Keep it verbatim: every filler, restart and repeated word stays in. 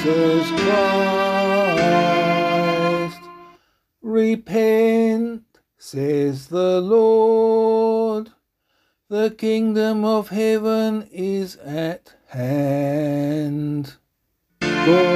Jesus Christ. Repent, says the Lord, the kingdom of heaven is at hand. Go